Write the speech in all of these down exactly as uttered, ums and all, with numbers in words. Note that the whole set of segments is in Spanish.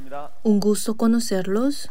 Un gusto conocerlos.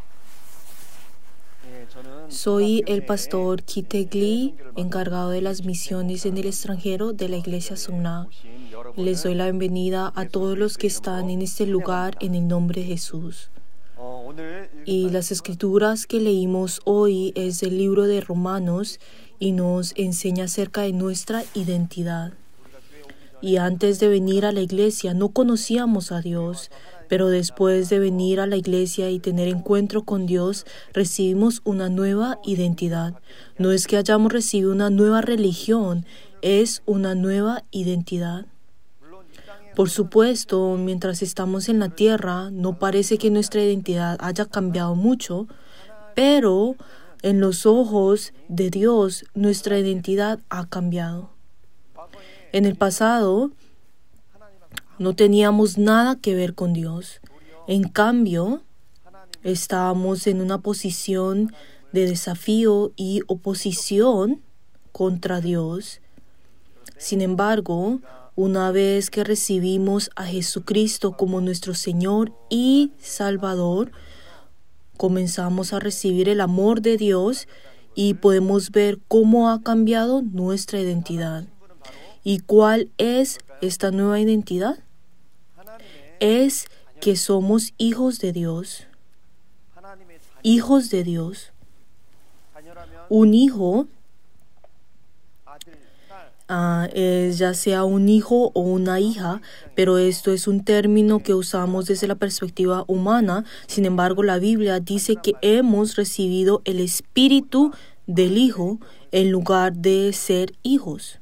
Soy el pastor Ki-taek Lee, encargado de las misiones en el extranjero de la iglesia Sungna. Les doy la bienvenida a todos los que están en este lugar en el nombre de Jesús. Y las escrituras que leímos hoy es del libro de Romanos y nos enseña acerca de nuestra identidad. Y antes de venir a la iglesia no conocíamos a Dios, pero después de venir a la iglesia y tener encuentro con Dios, recibimos una nueva identidad. No es que hayamos recibido una nueva religión, es una nueva identidad. Por supuesto, mientras estamos en la tierra, no parece que nuestra identidad haya cambiado mucho, pero en los ojos de Dios, nuestra identidad ha cambiado. En el pasado, no teníamos nada que ver con Dios. En cambio, estábamos en una posición de desafío y oposición contra Dios. Sin embargo, una vez que recibimos a Jesucristo como nuestro Señor y Salvador, comenzamos a recibir el amor de Dios y podemos ver cómo ha cambiado nuestra identidad. ¿Y cuál es esta nueva identidad? Es que somos hijos de Dios. Hijos de Dios. Un hijo uh, es ya sea un hijo o una hija, pero esto es un término que usamos desde la perspectiva humana. Sin embargo, la Biblia dice que hemos recibido el espíritu del Hijo en lugar de ser hijos.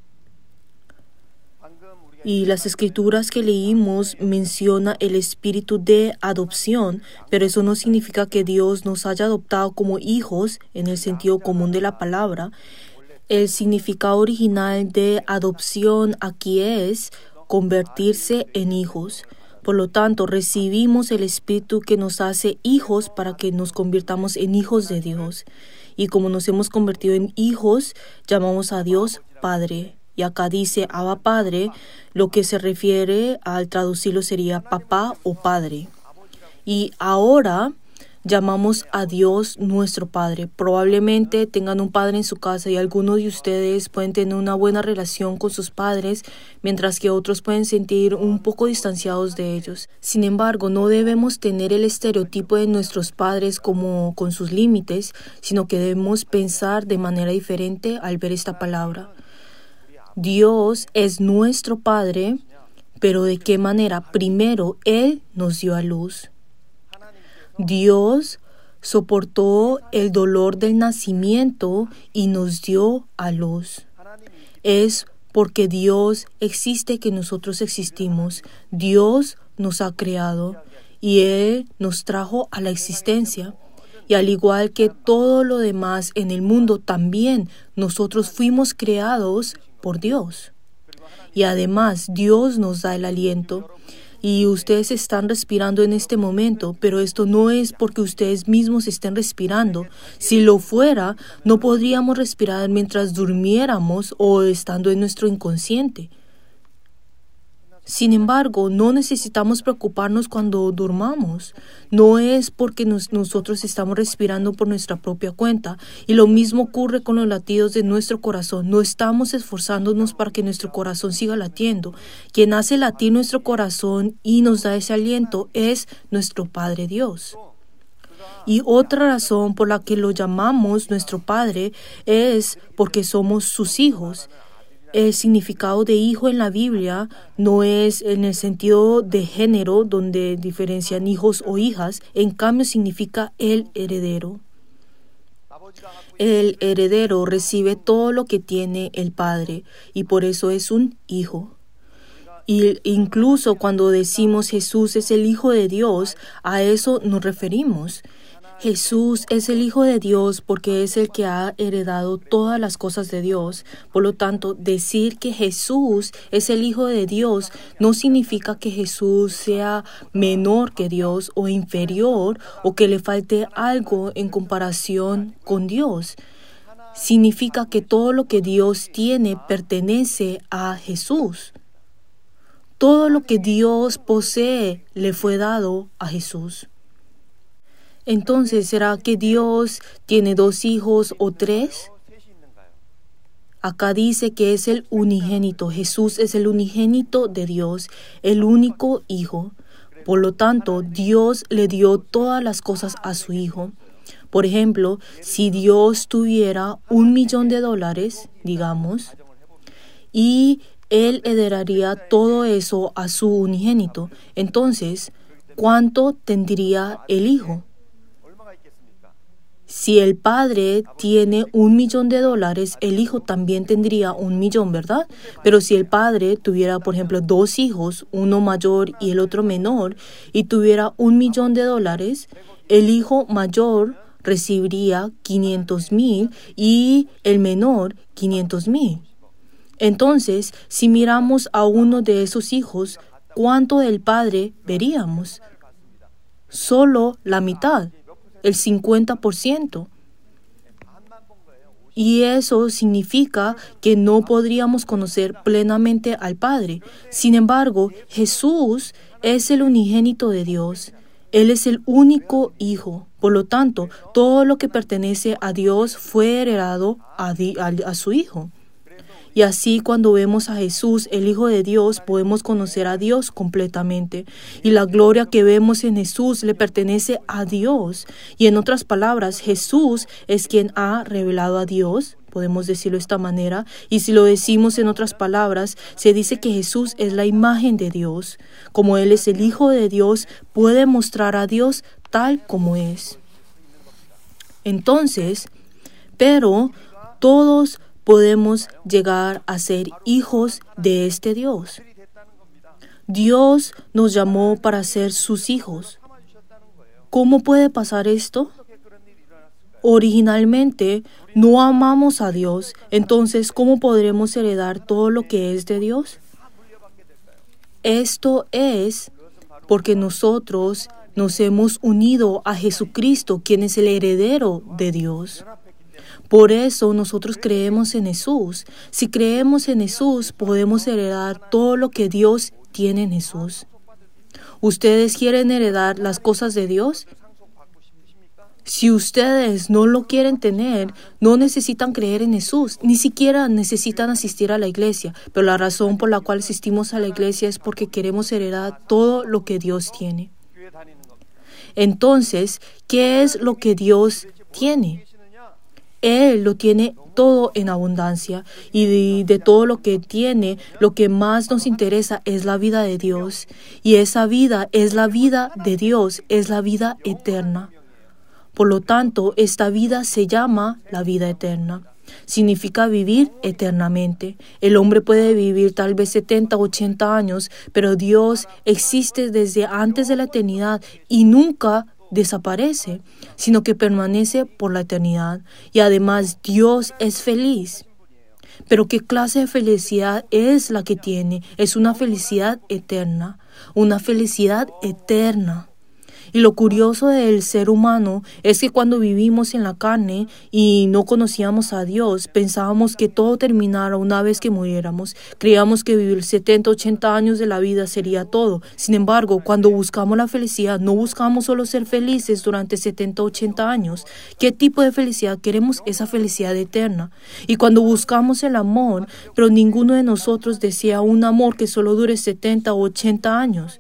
Y las escrituras que leímos menciona el espíritu de adopción, pero eso no significa que Dios nos haya adoptado como hijos en el sentido común de la palabra. El significado original de adopción aquí es convertirse en hijos. Por lo tanto, recibimos el espíritu que nos hace hijos para que nos convirtamos en hijos de Dios. Y como nos hemos convertido en hijos, llamamos a Dios Padre. Y acá dice Abba Padre, lo que se refiere al traducirlo sería papá o padre. Y ahora llamamos a Dios nuestro Padre. Probablemente tengan un padre en su casa y algunos de ustedes pueden tener una buena relación con sus padres, mientras que otros pueden sentir un poco distanciados de ellos. Sin embargo, no debemos tener el estereotipo de nuestros padres como con sus límites, sino que debemos pensar de manera diferente al ver esta palabra. Dios es nuestro Padre, pero ¿de qué manera? Primero, Él nos dio a luz. Dios soportó el dolor del nacimiento y nos dio a luz. Es porque Dios existe que nosotros existimos. Dios nos ha creado y Él nos trajo a la existencia. Y al igual que todo lo demás en el mundo, también nosotros fuimos creados por Dios. Y además, Dios nos da el aliento. Y ustedes están respirando en este momento, pero esto no es porque ustedes mismos estén respirando. Si lo fuera, no podríamos respirar mientras durmiéramos o estando en nuestro inconsciente. Sin embargo, no necesitamos preocuparnos cuando durmamos. No es porque nos, nosotros estamos respirando por nuestra propia cuenta. Y lo mismo ocurre con los latidos de nuestro corazón. No estamos esforzándonos para que nuestro corazón siga latiendo. Quien hace latir nuestro corazón y nos da ese aliento es nuestro Padre Dios. Y otra razón por la que lo llamamos nuestro Padre es porque somos sus hijos. El significado de hijo en la Biblia no es en el sentido de género, donde diferencian hijos o hijas. En cambio, significa el heredero. El heredero recibe todo lo que tiene el padre y por eso es un hijo. Y incluso cuando decimos Jesús es el Hijo de Dios, a eso nos referimos. Jesús es el Hijo de Dios porque es el que ha heredado todas las cosas de Dios. Por lo tanto, decir que Jesús es el Hijo de Dios no significa que Jesús sea menor que Dios o inferior o que le falte algo en comparación con Dios. Significa que todo lo que Dios tiene pertenece a Jesús. Todo lo que Dios posee le fue dado a Jesús. Entonces, ¿será que Dios tiene dos hijos o tres? Acá dice que es el unigénito. Jesús es el unigénito de Dios, el único hijo. Por lo tanto, Dios le dio todas las cosas a su hijo. Por ejemplo, si Dios tuviera un millón de dólares, digamos, y Él heredaría todo eso a su unigénito, entonces, ¿cuánto tendría el hijo? Si el padre tiene un millón de dólares, el hijo también tendría un millón, ¿verdad? Pero si el padre tuviera, por ejemplo, dos hijos, uno mayor y el otro menor, y tuviera un millón de dólares, el hijo mayor recibiría quinientos mil y el menor quinientos mil. Entonces, si miramos a uno de esos hijos, ¿cuánto del padre veríamos? Solo la mitad. El cincuenta por ciento. Y eso significa que no podríamos conocer plenamente al Padre. Sin embargo, Jesús es el unigénito de Dios. Él es el único Hijo. Por lo tanto, todo lo que pertenece a Dios fue heredado a, di- a, a su Hijo. Y así cuando vemos a Jesús, el Hijo de Dios, podemos conocer a Dios completamente. Y la gloria que vemos en Jesús le pertenece a Dios. Y en otras palabras, Jesús es quien ha revelado a Dios. Podemos decirlo de esta manera. Y si lo decimos en otras palabras, se dice que Jesús es la imagen de Dios. Como Él es el Hijo de Dios, puede mostrar a Dios tal como es. Entonces, pero todos podemos llegar a ser hijos de este Dios. Dios nos llamó para ser sus hijos. ¿Cómo puede pasar esto? Originalmente no amamos a Dios, entonces ¿cómo podremos heredar todo lo que es de Dios? Esto es porque nosotros nos hemos unido a Jesucristo, quien es el heredero de Dios. Por eso nosotros creemos en Jesús. Si creemos en Jesús, podemos heredar todo lo que Dios tiene en Jesús. ¿Ustedes quieren heredar las cosas de Dios? Si ustedes no lo quieren tener, no necesitan creer en Jesús, ni siquiera necesitan asistir a la iglesia. Pero la razón por la cual asistimos a la iglesia es porque queremos heredar todo lo que Dios tiene. Entonces, ¿qué es lo que Dios tiene? Él lo tiene todo en abundancia y de, de todo lo que tiene, lo que más nos interesa es la vida de Dios. Y esa vida es la vida de Dios, es la vida eterna. Por lo tanto, esta vida se llama la vida eterna. Significa vivir eternamente. El hombre puede vivir tal vez setenta, ochenta años, pero Dios existe desde antes de la eternidad y nunca desaparece, sino que permanece por la eternidad. Y además Dios es feliz. Pero ¿qué clase de felicidad es la que tiene? Es una felicidad eterna, una felicidad eterna. Y lo curioso del ser humano es que cuando vivimos en la carne y no conocíamos a Dios, pensábamos que todo terminara una vez que muriéramos. Creíamos que vivir setenta, ochenta años de la vida sería todo. Sin embargo, cuando buscamos la felicidad, no buscamos solo ser felices durante setenta, ochenta años. ¿Qué tipo de felicidad queremos? Esa felicidad eterna. Y cuando buscamos el amor, pero ninguno de nosotros desea un amor que solo dure setenta o ochenta años.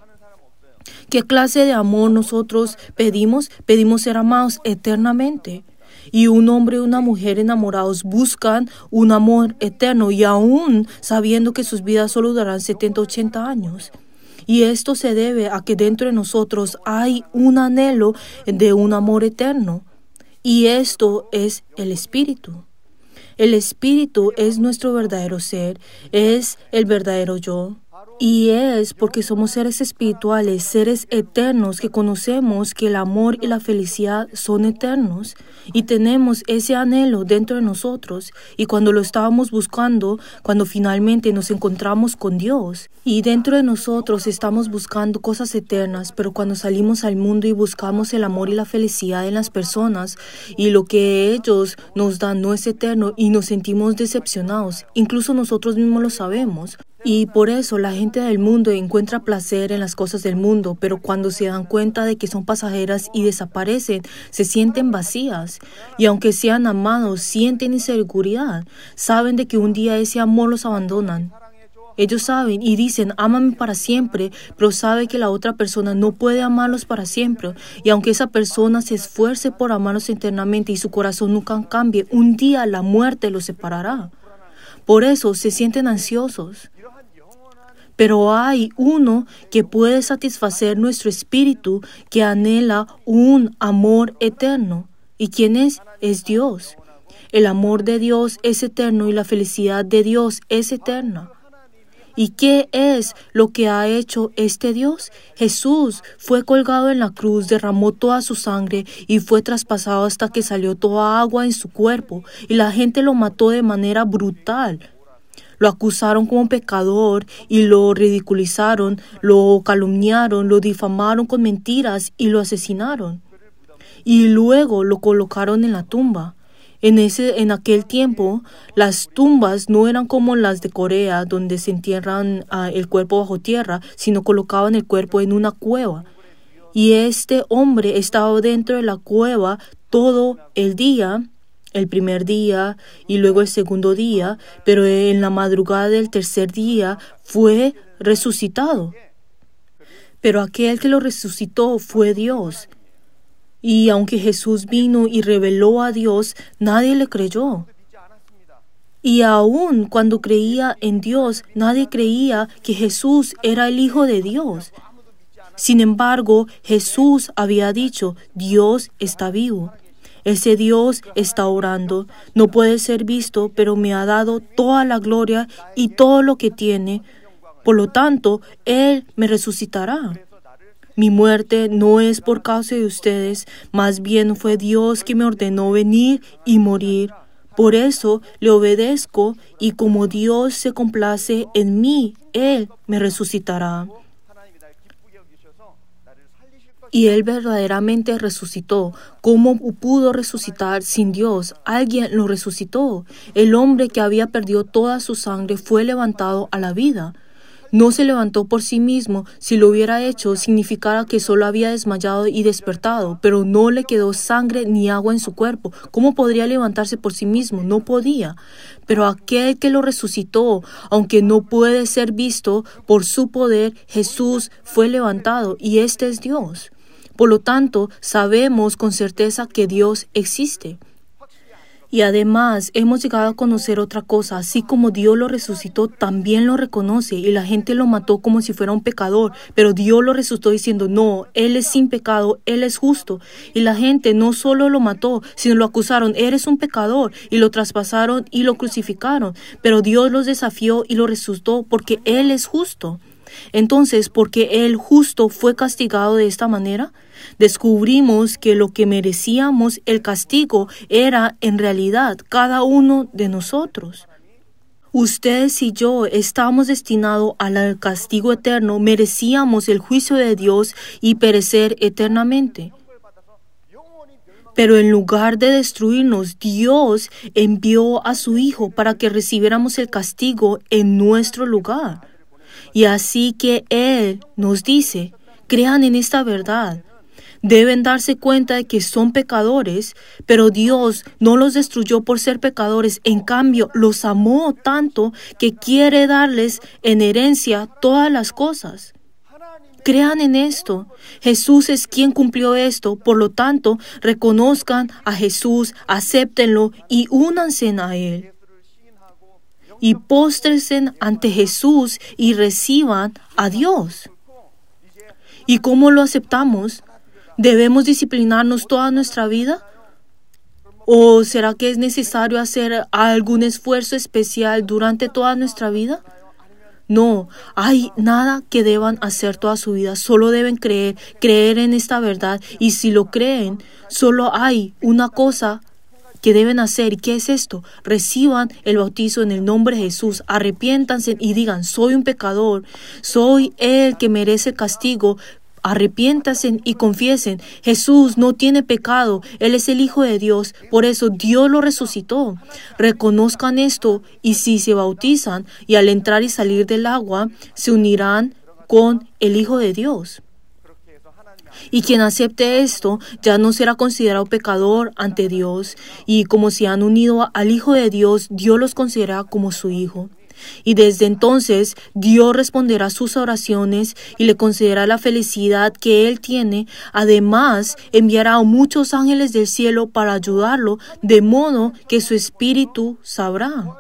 ¿Qué clase de amor nosotros pedimos? Pedimos ser amados eternamente. Y un hombre y una mujer enamorados buscan un amor eterno y aún sabiendo que sus vidas solo durarán setenta, ochenta años. Y esto se debe a que dentro de nosotros hay un anhelo de un amor eterno. Y esto es el Espíritu. El Espíritu es nuestro verdadero ser, es el verdadero yo. Y es porque somos seres espirituales, seres eternos, que conocemos que el amor y la felicidad son eternos. Y tenemos ese anhelo dentro de nosotros. Y cuando lo estábamos buscando, cuando finalmente nos encontramos con Dios, y dentro de nosotros estamos buscando cosas eternas, pero cuando salimos al mundo y buscamos el amor y la felicidad en las personas, y lo que ellos nos dan no es eterno, y nos sentimos decepcionados, incluso nosotros mismos lo sabemos. Y por eso la gente del mundo encuentra placer en las cosas del mundo, pero cuando se dan cuenta de que son pasajeras y desaparecen, se sienten vacías. Y aunque sean amados, sienten inseguridad. Saben de que un día ese amor los abandonan. Ellos saben y dicen, ámame para siempre, pero sabe que la otra persona no puede amarlos para siempre. Y aunque esa persona se esfuerce por amarlos eternamente y su corazón nunca cambie, un día la muerte los separará. Por eso se sienten ansiosos. Pero hay uno que puede satisfacer nuestro espíritu, que anhela un amor eterno. ¿Y quién es? Es Dios. El amor de Dios es eterno y la felicidad de Dios es eterna. ¿Y qué es lo que ha hecho este Dios? Jesús fue colgado en la cruz, derramó toda su sangre y fue traspasado hasta que salió toda agua en su cuerpo. Y la gente lo mató de manera brutal. Lo acusaron como pecador y lo ridiculizaron, lo calumniaron, lo difamaron con mentiras y lo asesinaron. Y luego lo colocaron en la tumba. En, ese, en aquel tiempo, las tumbas no eran como las de Corea, donde se entierran uh, el cuerpo bajo tierra, sino colocaban el cuerpo en una cueva. Y este hombre estaba dentro de la cueva todo el día, el primer día y luego el segundo día, pero en la madrugada del tercer día fue resucitado. Pero aquel que lo resucitó fue Dios. Y aunque Jesús vino y reveló a Dios, nadie le creyó. Y aun cuando creía en Dios, nadie creía que Jesús era el Hijo de Dios. Sin embargo, Jesús había dicho, Dios está vivo. Ese Dios está orando, no puede ser visto, pero me ha dado toda la gloria y todo lo que tiene. Por lo tanto, Él me resucitará. Mi muerte no es por causa de ustedes, más bien fue Dios que me ordenó venir y morir. Por eso le obedezco y como Dios se complace en mí, Él me resucitará. Y Él verdaderamente resucitó. ¿Cómo pudo resucitar sin Dios? Alguien lo resucitó. El hombre que había perdido toda su sangre fue levantado a la vida. No se levantó por sí mismo. Si lo hubiera hecho, significara que solo había desmayado y despertado, pero no le quedó sangre ni agua en su cuerpo. ¿Cómo podría levantarse por sí mismo? No podía. Pero aquel que lo resucitó, aunque no puede ser visto por su poder, Jesús fue levantado y este es Dios. Por lo tanto, sabemos con certeza que Dios existe. Y además, hemos llegado a conocer otra cosa. Así como Dios lo resucitó, también lo reconoce. Y la gente lo mató como si fuera un pecador. Pero Dios lo resucitó diciendo, no, Él es sin pecado, Él es justo. Y la gente no solo lo mató, sino lo acusaron, eres un pecador. Y lo traspasaron y lo crucificaron. Pero Dios los desafió y lo resucitó porque Él es justo. Entonces, ¿por qué el justo fue castigado de esta manera? Descubrimos que lo que merecíamos el castigo era en realidad cada uno de nosotros. Ustedes y yo estamos destinados al castigo eterno, merecíamos el juicio de Dios y perecer eternamente. Pero en lugar de destruirnos, Dios envió a su Hijo para que recibiéramos el castigo en nuestro lugar. Y así que Él nos dice, crean en esta verdad. Deben darse cuenta de que son pecadores, pero Dios no los destruyó por ser pecadores. En cambio, los amó tanto que quiere darles en herencia todas las cosas. Crean en esto. Jesús es quien cumplió esto. Por lo tanto, reconozcan a Jesús, acéptenlo y únanse a Él. Y póstrense ante Jesús y reciban a Dios. ¿Y cómo lo aceptamos? ¿Debemos disciplinarnos toda nuestra vida? ¿O será que es necesario hacer algún esfuerzo especial durante toda nuestra vida? No, hay nada que deban hacer toda su vida. Solo deben creer, creer en esta verdad. Y si lo creen, solo hay una cosa que deben hacer. ¿Y qué es esto? Reciban el bautizo en el nombre de Jesús, arrepiéntanse y digan, soy un pecador, soy el que merece el castigo, arrepiéntanse y confiesen, Jesús no tiene pecado, Él es el Hijo de Dios, por eso Dios lo resucitó. Reconozcan esto y si se bautizan y al entrar y salir del agua, se unirán con el Hijo de Dios. Y quien acepte esto ya no será considerado pecador ante Dios, y como se han unido al Hijo de Dios, Dios los considera como su Hijo. Y desde entonces Dios responderá sus oraciones y le concederá la felicidad que Él tiene. Además, enviará a muchos ángeles del cielo para ayudarlo, de modo que su espíritu sabrá.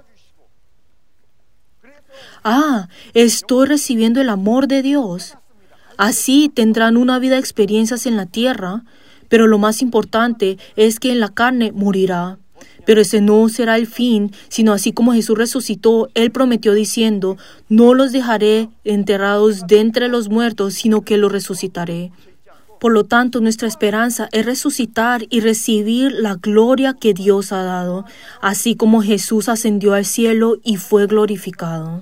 Ah, estoy recibiendo el amor de Dios. Así tendrán una vida de experiencias en la tierra, pero lo más importante es que en la carne morirá. Pero ese no será el fin, sino así como Jesús resucitó, Él prometió diciendo, no los dejaré enterrados de entre los muertos, sino que los resucitaré. Por lo tanto, nuestra esperanza es resucitar y recibir la gloria que Dios ha dado, así como Jesús ascendió al cielo y fue glorificado.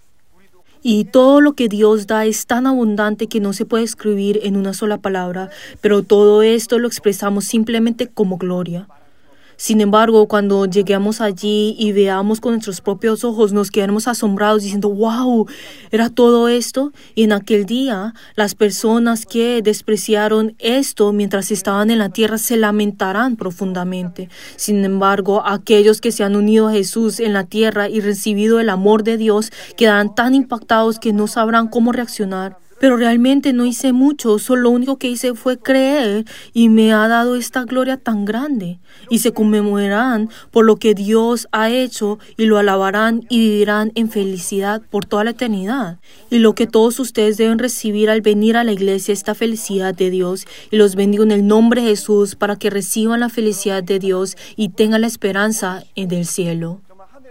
Y todo lo que Dios da es tan abundante que no se puede escribir en una sola palabra, pero todo esto lo expresamos simplemente como gloria. Sin embargo, cuando lleguemos allí y veamos con nuestros propios ojos, nos quedaremos asombrados diciendo, wow, ¿era todo esto? Y en aquel día, las personas que despreciaron esto mientras estaban en la tierra se lamentarán profundamente. Sin embargo, aquellos que se han unido a Jesús en la tierra y recibido el amor de Dios quedarán tan impactados que no sabrán cómo reaccionar. Pero realmente no hice mucho, solo lo único que hice fue creer y me ha dado esta gloria tan grande. Y se conmemorarán por lo que Dios ha hecho y lo alabarán y vivirán en felicidad por toda la eternidad. Y lo que todos ustedes deben recibir al venir a la iglesia es esta felicidad de Dios. Y los bendigo en el nombre de Jesús para que reciban la felicidad de Dios y tengan la esperanza del cielo.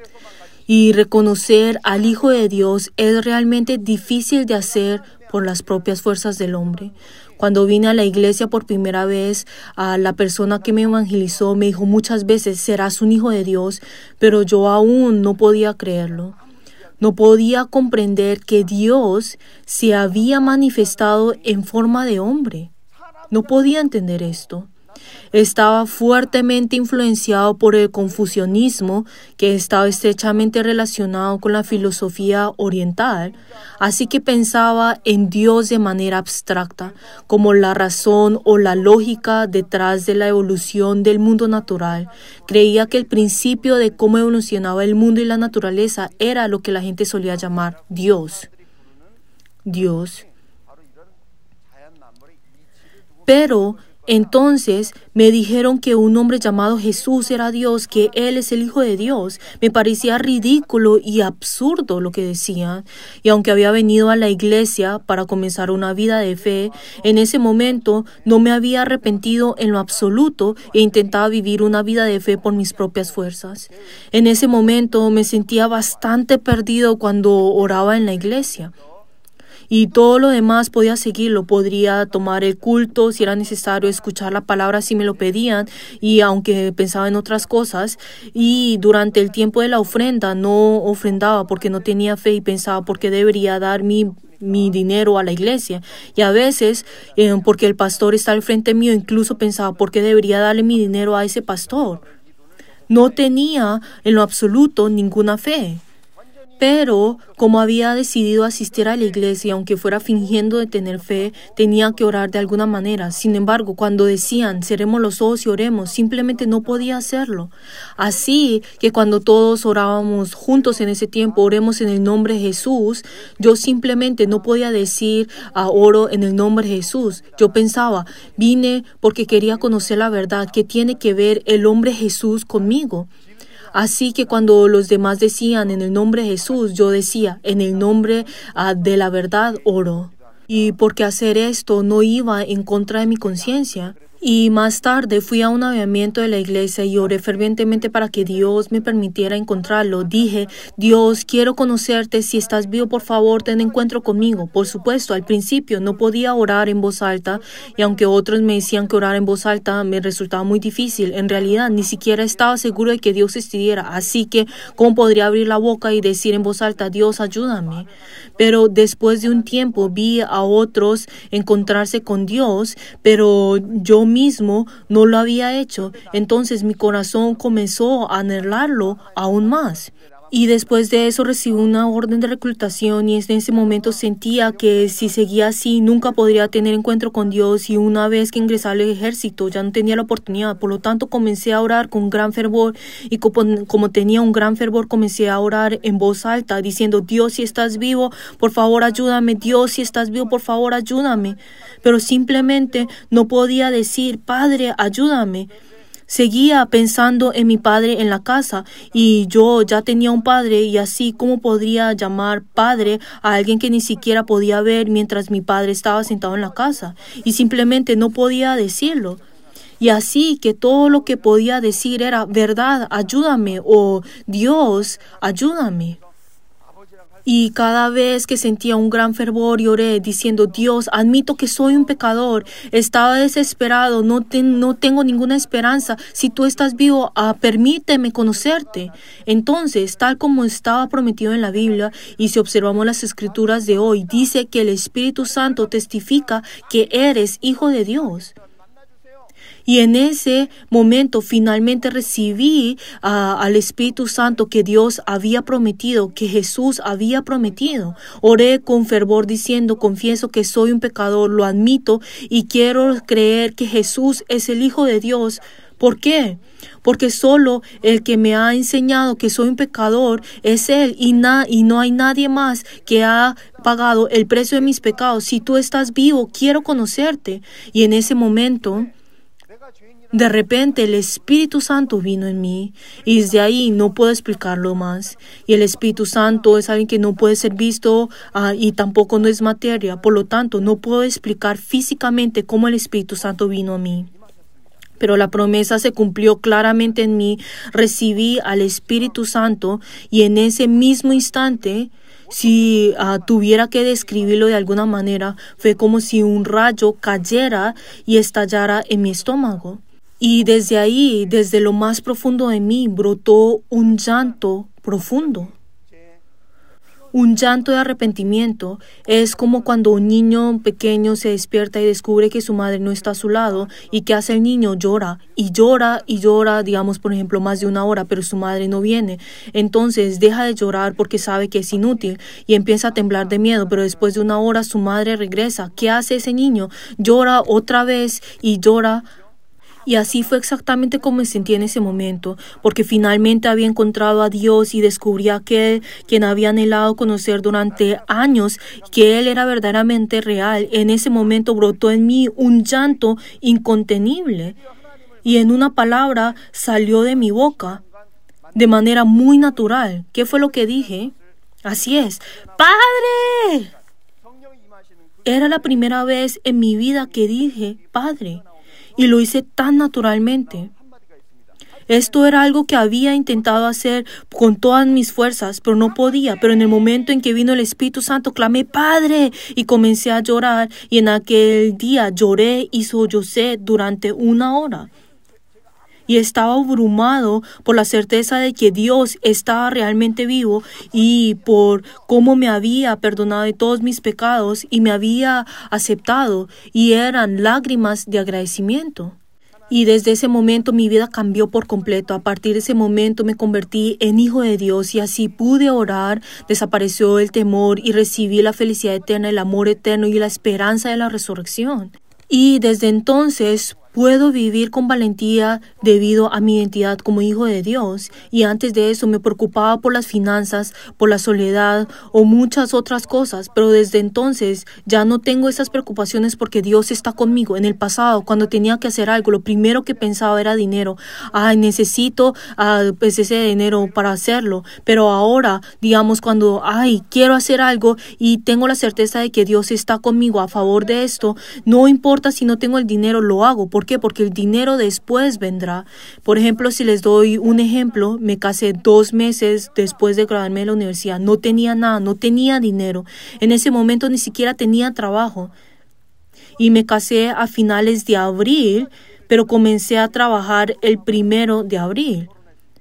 Y reconocer al Hijo de Dios es realmente difícil de hacer por las propias fuerzas del hombre. Cuando vine a la iglesia por primera vez, a la persona que me evangelizó me dijo muchas veces, serás un hijo de Dios, pero yo aún no podía creerlo. No podía comprender que Dios se había manifestado en forma de hombre. No podía entender esto. Estaba fuertemente influenciado por el confucianismo, que estaba estrechamente relacionado con la filosofía oriental, así que pensaba en Dios de manera abstracta, como la razón o la lógica detrás de la evolución del mundo natural. Creía que el principio de cómo evolucionaba el mundo y la naturaleza era lo que la gente solía llamar Dios. Dios. Pero entonces me dijeron que un hombre llamado Jesús era Dios, que Él es el Hijo de Dios. Me parecía ridículo y absurdo lo que decían. Y aunque había venido a la iglesia para comenzar una vida de fe, en ese momento no me había arrepentido en lo absoluto e intentaba vivir una vida de fe por mis propias fuerzas. En ese momento me sentía bastante perdido cuando oraba en la iglesia. Y todo lo demás podía seguirlo, podría tomar el culto si era necesario, escuchar la palabra si me lo pedían, y aunque pensaba en otras cosas, y durante el tiempo de la ofrenda no ofrendaba porque no tenía fe y pensaba por qué debería dar mi, mi dinero a la iglesia. Y a veces, eh, porque el pastor está al frente mío, incluso pensaba por qué debería darle mi dinero a ese pastor. No tenía en lo absoluto ninguna fe. Pero, como había decidido asistir a la iglesia, aunque fuera fingiendo de tener fe, tenía que orar de alguna manera. Sin embargo, cuando decían, cerremos los ojos y oremos, simplemente no podía hacerlo. Así que cuando todos orábamos juntos en ese tiempo, oremos en el nombre de Jesús, yo simplemente no podía decir, ah, oro en el nombre de Jesús. Yo pensaba, vine porque quería conocer la verdad, ¿qué tiene que ver el hombre Jesús conmigo? Así que cuando los demás decían en el nombre de Jesús, yo decía en el nombre uh, de la verdad oro. Y porque hacer esto no iba en contra de mi conciencia. Y más tarde fui a un avivamiento de la iglesia y oré fervientemente para que Dios me permitiera encontrarlo. Dije, Dios, quiero conocerte. Si estás vivo, por favor, ten encuentro conmigo. Por supuesto, al principio no podía orar en voz alta y aunque otros me decían que orar en voz alta me resultaba muy difícil, en realidad ni siquiera estaba seguro de que Dios existiera. Así que, ¿cómo podría abrir la boca y decir en voz alta, Dios, ayúdame? Pero después de un tiempo vi a otros encontrarse con Dios, pero yo mismo no lo había hecho. Entonces mi corazón comenzó a anhelarlo aún más. Y después de eso recibí una orden de reclutación y en ese momento sentía que si seguía así nunca podría tener encuentro con Dios y una vez que ingresé al ejército ya no tenía la oportunidad. Por lo tanto comencé a orar con gran fervor y como, como tenía un gran fervor comencé a orar en voz alta diciendo, Dios, si estás vivo, por favor ayúdame. Dios, si estás vivo, por favor ayúdame. Pero simplemente no podía decir, Padre, ayúdame. Seguía pensando en mi padre en la casa y yo ya tenía un padre y así como podría llamar padre a alguien que ni siquiera podía ver mientras mi padre estaba sentado en la casa y simplemente no podía decirlo. Y así que todo lo que podía decir era verdad, ayúdame o Dios, ayúdame. Y cada vez que sentía un gran fervor y oré diciendo, Dios, admito que soy un pecador, estaba desesperado, no, te, no tengo ninguna esperanza, si tú estás vivo, ah, permíteme conocerte. Entonces, tal como estaba prometido en la Biblia, y si observamos las escrituras de hoy, dice que el Espíritu Santo testifica que eres hijo de Dios. Y en ese momento finalmente recibí uh, al Espíritu Santo que Dios había prometido, que Jesús había prometido. Oré con fervor diciendo, confieso que soy un pecador, lo admito y quiero creer que Jesús es el Hijo de Dios. ¿Por qué? Porque solo el que me ha enseñado que soy un pecador es Él y, na- y no hay nadie más que ha pagado el precio de mis pecados. Si tú estás vivo, quiero conocerte. Y en ese momento, de repente el Espíritu Santo vino en mí y desde ahí no puedo explicarlo más. Y el Espíritu Santo es alguien que no puede ser visto uh, y tampoco no es materia. Por lo tanto, no puedo explicar físicamente cómo el Espíritu Santo vino a mí. Pero la promesa se cumplió claramente en mí. Recibí al Espíritu Santo y en ese mismo instante, si uh, tuviera que describirlo de alguna manera, fue como si un rayo cayera y estallara en mi estómago. Y desde ahí, desde lo más profundo de mí, brotó un llanto profundo. Un llanto de arrepentimiento es como cuando un niño pequeño se despierta y descubre que su madre no está a su lado y ¿qué hace el niño? Llora y llora y llora, digamos por ejemplo más de una hora, pero su madre no viene. Entonces deja de llorar porque sabe que es inútil y empieza a temblar de miedo, pero después de una hora su madre regresa. ¿Qué hace ese niño? Llora otra vez y llora. Y así fue exactamente como me sentí en ese momento, porque finalmente había encontrado a Dios y descubrí a aquel quien había anhelado conocer durante años, que Él era verdaderamente real. En ese momento brotó en mí un llanto incontenible y en una palabra salió de mi boca de manera muy natural. ¿Qué fue lo que dije? Así es, ¡Padre! Era la primera vez en mi vida que dije, Padre. Y lo hice tan naturalmente. Esto era algo que había intentado hacer con todas mis fuerzas, pero no podía. Pero en el momento en que vino el Espíritu Santo, clamé, Padre, y comencé a llorar. Y en aquel día lloré y sollocé durante una hora. Y estaba abrumado por la certeza de que Dios estaba realmente vivo y por cómo me había perdonado de todos mis pecados y me había aceptado, y eran lágrimas de agradecimiento. Y desde ese momento mi vida cambió por completo. A partir de ese momento me convertí en hijo de Dios y así pude orar, desapareció el temor y recibí la felicidad eterna, el amor eterno y la esperanza de la resurrección. Y desde entonces puedo vivir con valentía debido a mi identidad como hijo de Dios. Y antes de eso me preocupaba por las finanzas, por la soledad o muchas otras cosas. Pero desde entonces ya no tengo esas preocupaciones porque Dios está conmigo. En el pasado, cuando tenía que hacer algo, lo primero que pensaba era dinero. Ay, necesito uh, pues ese dinero para hacerlo. Pero ahora, digamos, cuando ay, quiero hacer algo y tengo la certeza de que Dios está conmigo a favor de esto, no importa si no tengo el dinero, lo hago porque qué? Porque el dinero después vendrá. Por ejemplo, si les doy un ejemplo, me casé dos meses después de graduarme de la universidad. No tenía nada, no tenía dinero. En ese momento ni siquiera tenía trabajo. Y me casé a finales de abril, pero comencé a trabajar el primero de abril.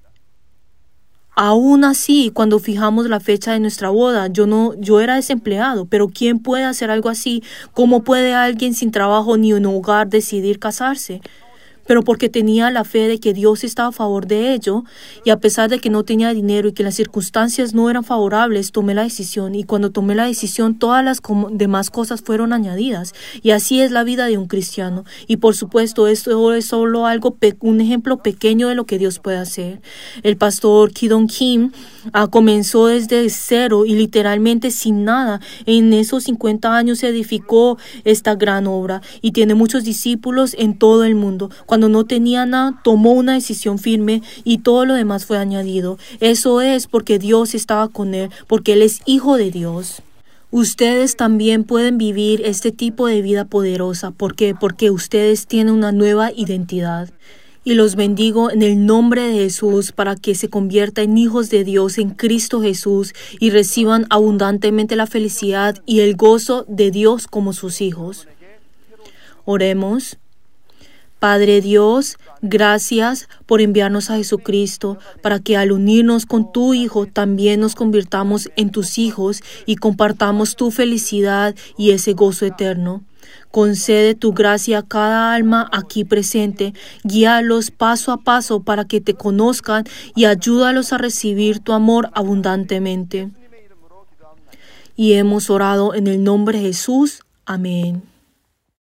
Aún así, cuando fijamos la fecha de nuestra boda, yo no, yo era desempleado, pero ¿quién puede hacer algo así? ¿Cómo puede alguien sin trabajo ni un hogar decidir casarse? Pero porque tenía la fe de que Dios estaba a favor de ello, y a pesar de que no tenía dinero y que las circunstancias no eran favorables, tomé la decisión, y cuando tomé la decisión, todas las demás cosas fueron añadidas, y así es la vida de un cristiano. Y por supuesto, esto es solo algo, un ejemplo pequeño de lo que Dios puede hacer. El pastor Ki-Dong Kim uh, comenzó desde cero y literalmente sin nada. En esos cincuenta años se edificó esta gran obra, y tiene muchos discípulos en todo el mundo. Cuando no tenía nada, tomó una decisión firme y todo lo demás fue añadido. Eso es porque Dios estaba con él, porque él es hijo de Dios. Ustedes también pueden vivir este tipo de vida poderosa. ¿Por qué? Porque ustedes tienen una nueva identidad. Y los bendigo en el nombre de Jesús para que se conviertan en hijos de Dios en Cristo Jesús y reciban abundantemente la felicidad y el gozo de Dios como sus hijos. Oremos. Padre Dios, gracias por enviarnos a Jesucristo para que al unirnos con tu Hijo también nos convirtamos en tus hijos y compartamos tu felicidad y ese gozo eterno. Concede tu gracia a cada alma aquí presente, guíalos paso a paso para que te conozcan y ayúdalos a recibir tu amor abundantemente. Y hemos orado en el nombre de Jesús. Amén.